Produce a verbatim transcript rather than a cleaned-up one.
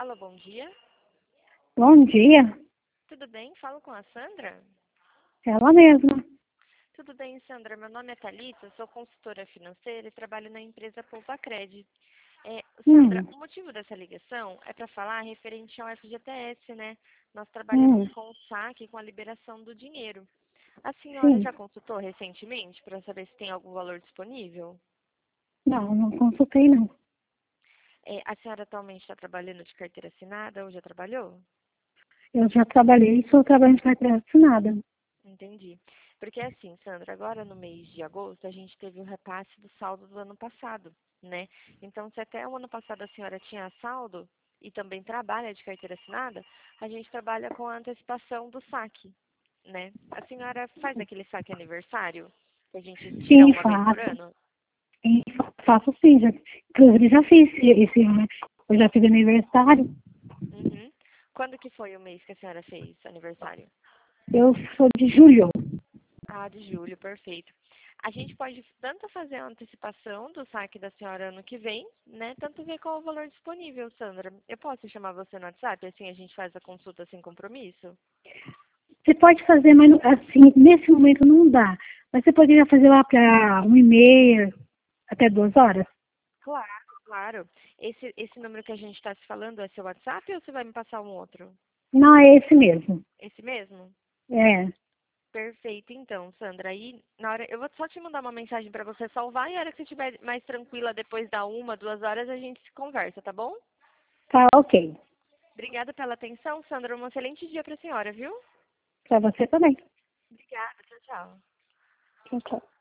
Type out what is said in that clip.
Alô, bom dia. Bom dia, Tudo bem? Falo com a Sandra? ela mesma. Tudo bem, Sandra. Meu nome é Thalita, sou consultora financeira e trabalho na empresa Poupa Cred. É, Sandra, Hum, o motivo dessa ligação é para falar referente ao F G T S, né? Nós trabalhamos hum, com o saque e com a liberação do dinheiro. A senhora sim. já consultou recentemente para saber se tem algum valor disponível? Não, não consultei não. É, a senhora atualmente está trabalhando de carteira assinada ou já trabalhou? Eu já trabalhei e sou trabalhando de carteira assinada. Entendi. Porque assim, Sandra, agora no mês de agosto a gente teve o repasse do saldo do ano passado, né? Então, se até o ano passado a senhora tinha saldo e também trabalha de carteira assinada, a gente trabalha com a antecipação do saque, né? A senhora faz aquele saque aniversário que a gente tira Sim, uma vez por faço. ano? Sim, fa- faço sim. Já, inclusive já fiz esse esse ano. Eu já fiz aniversário. Uhum. Quando que foi o mês que a senhora fez aniversário? Eu sou de julho. Ah, de julho, perfeito. A gente pode tanto fazer a antecipação do saque da senhora ano que vem, né? Tanto ver qual é o valor disponível, Sandra. Eu posso chamar você no WhatsApp, assim a gente faz a consulta sem compromisso? Você pode fazer, mas não- assim, nesse momento não dá. Mas você poderia fazer lá para uma e meia, até duas horas? Claro, claro. Esse, esse número que a gente está se falando é seu WhatsApp ou você vai me passar um outro? Não, é esse mesmo. Esse mesmo? É, Perfeito, então, Sandra. Aí, na hora, eu vou só te mandar uma mensagem para você salvar e a hora que você estiver mais tranquila depois da uma, duas horas, a gente se conversa, tá bom? tá ok. Obrigada pela atenção, Sandra. Um excelente dia para a senhora, viu? Para você também. Obrigada. Tchau, tchau. Tchau, tchau.